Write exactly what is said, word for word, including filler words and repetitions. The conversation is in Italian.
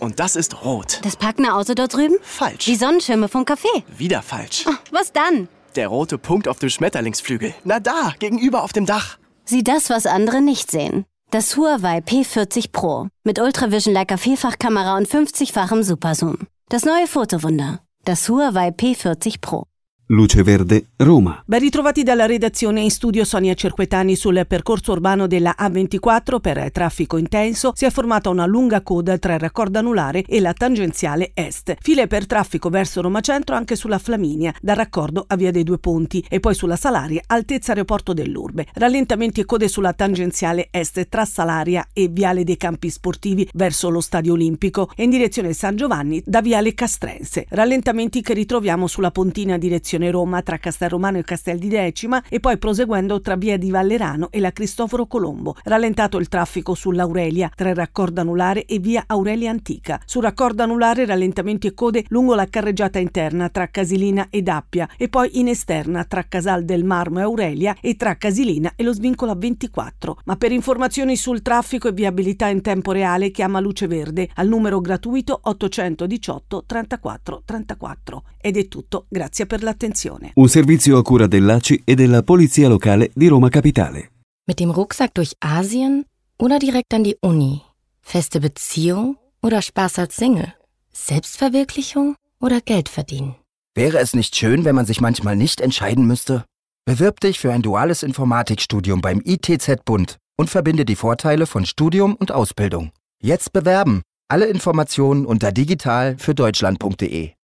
Und das ist rot. Das parkende Auto dort drüben? Falsch. Die Sonnenschirme vom Café? Wieder falsch. Oh, was dann? Der rote Punkt auf dem Schmetterlingsflügel. Na da, gegenüber auf dem Dach. Sieh das, was andere nicht sehen. Das Huawei P vierzig Pro. Mit Ultravision Leica Vielfachkamera und fünfzigfachem Superzoom. Das neue Fotowunder. Das Huawei P vierzig Pro. Luce Verde, Roma. Ben ritrovati dalla redazione, in studio Sonia Cerquetani. Sul percorso urbano della A ventiquattro per traffico intenso si è formata una lunga coda tra il raccordo anulare e la tangenziale est. File per traffico verso Roma Centro anche sulla Flaminia, dal raccordo a Via dei Due Ponti e poi sulla Salaria, altezza aeroporto dell'Urbe. Rallentamenti e code sulla tangenziale est tra Salaria e Viale dei Campi Sportivi verso lo Stadio Olimpico e in direzione San Giovanni da Viale Castrense. Rallentamenti che ritroviamo sulla Pontina direzione Roma tra Castelromano e Castel di Decima e poi proseguendo tra via di Vallerano e la Cristoforo Colombo. Rallentato il traffico sull'Aurelia tra il raccordo anulare e via Aurelia Antica. Sul raccordo anulare rallentamenti e code lungo la carreggiata interna tra Casilina ed Appia e poi in esterna tra Casal del Marmo e Aurelia e tra Casilina e lo svincolo A ventiquattro. Ma per informazioni sul traffico e viabilità in tempo reale chiama Luce Verde al numero gratuito ottocentodiciotto trentaquattro trentaquattro. Ed è tutto, grazie per l'attenzione. Un servizio a cura dell'A C I e della Polizia Locale di Roma Capitale. Mit dem Rucksack durch Asien oder direkt an die Uni? Feste Beziehung oder Spaß als Single? Selbstverwirklichung oder Geld verdienen? Wäre es nicht schön, wenn man sich manchmal nicht entscheiden müsste? Bewirb dich für ein duales Informatikstudium beim I T Z-Bund und verbinde die Vorteile von Studium und Ausbildung. Jetzt bewerben! Alle Informationen unter digital für deutschland punkt de.